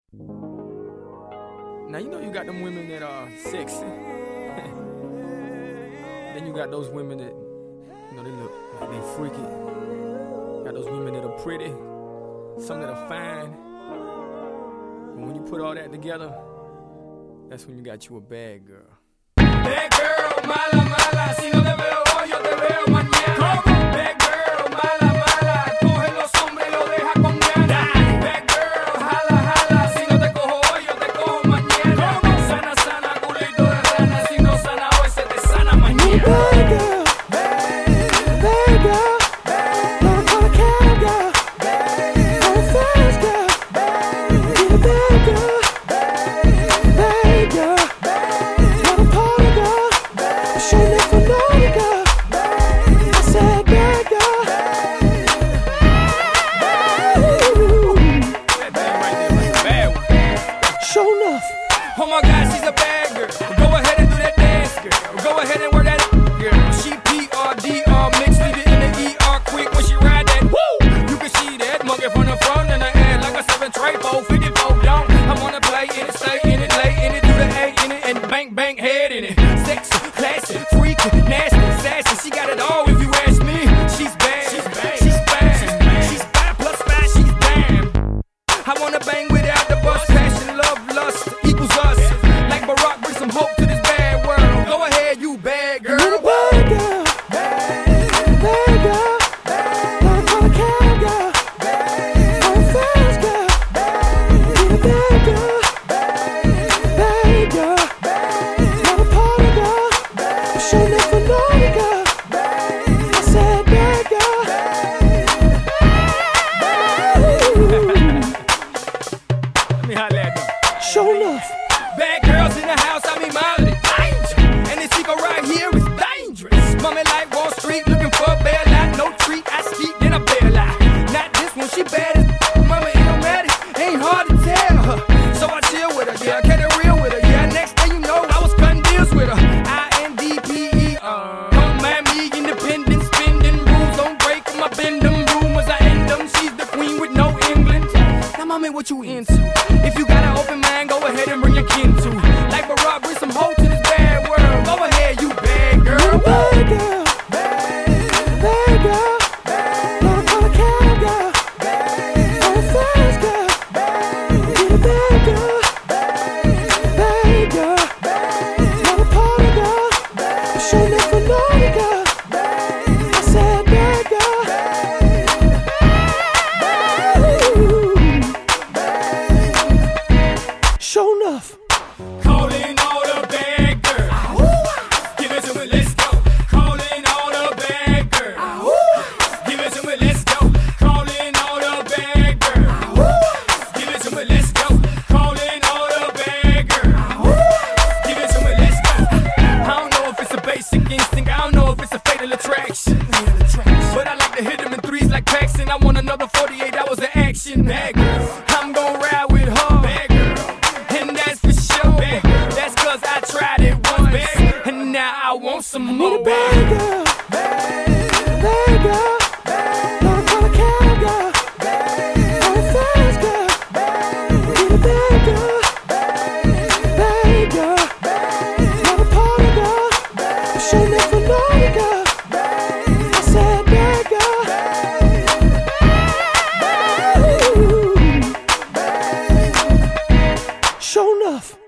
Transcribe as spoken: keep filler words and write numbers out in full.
Now you know you got them women that are sexy. Then you got those women that, you know, they look like they freaky. Got those women that are pretty, some that are fine. And when you put all that together, that's when you got you a bad girl. Bad girl, mala, mala, si no te veo hoy, yo te veo mañana. Bad girl, mala, mala, coge los hombres y los deja con ganas. Bad girl, jala, jala, si no te cojo hoy, yo te cojo mañana. Sana, sana, culito de rana, si no sana hoy, se te sana mañana. Bad girl, bad girl, not a color cow girl, not a fast girl, get a bad girl, bad girl, not a party girl, show me for naughty girl, I said bad girl. That thing right there was a bad one. Show enough. Oh my God, she's a bad girl. Go ahead and do that dance, girl. Go ahead and work that girl. She P R D R mixed, leave it in the E R quick when she ride that. Woo! You can see that monkey from the front and the air like a seven tray four fifty-four. Don't I wanna play in it, stay in it, lay in it, do the A in it, and bang bang head in it. Sexy, classy, freaky, nasty, sassy. She got it all if you ask me. She's bad, she's bad, she's bad, she's bad, she's bad plus bad, she's damn. I wanna bang without the bus, passion, love, lust equals us. Like Barack, bring some hope to this bad world. Go ahead, you bad girl. Get a bad girl, bad girl, not a color cow girl, not a fast girl, get a bad girl, bad girl, not a party girl, show me for naughty girl, I said bad girl. Let me holler at them. Show enough. Bad girls in the house, I mean Molly. Danger. And this ego right here is dangerous. Mommy like Wall Street, looking for a bailout. No treat, I ski, then I bail out. Not this one, she bad as mama illmatic. Ain't hard to tell her. So I chill with her, yeah, I kept it real with her. Yeah, next thing you know, I was cutting deals with her. I N D P E, uh. Don't mind me, independent, spending rules. Don't break them, I bend them. Rumors, I end them. She's the queen with no England. Now, mommy, what you into? If you got an open mind, go ahead and bring your kin to. Like Barack, bring some hope to this bad world. Go ahead, you bad girl. Bad girl, bad girl, not a color cow girl, not a fast girl, get a bad girl, bad girl, not a party girl, show me for naughty girl, I said bad girl. Show enough. Calling all the bad girls. Give it to me, let's go. Calling all the bad girls. Give it to me, let's go. Calling all the bad girls. Give it to me, let's go. Calling all the bad girls. Give it to me, let's go. I don't know if it's a basic instinct. I don't know if it's a fatal attraction. But I like to hit them in threes like Paxton. I want another forty-eight hours of action. Bad girl. I'm gon' ride with her. Bad girl. And that's for sure. Bad girl. That's cause I tried it once. And now I want some Need more. a bad girl, bad girl, not a color cow girl, not a fast girl, get a bad girl, bad girl, not a party girl, show me for naughty girl, I said bad girl. Show enough.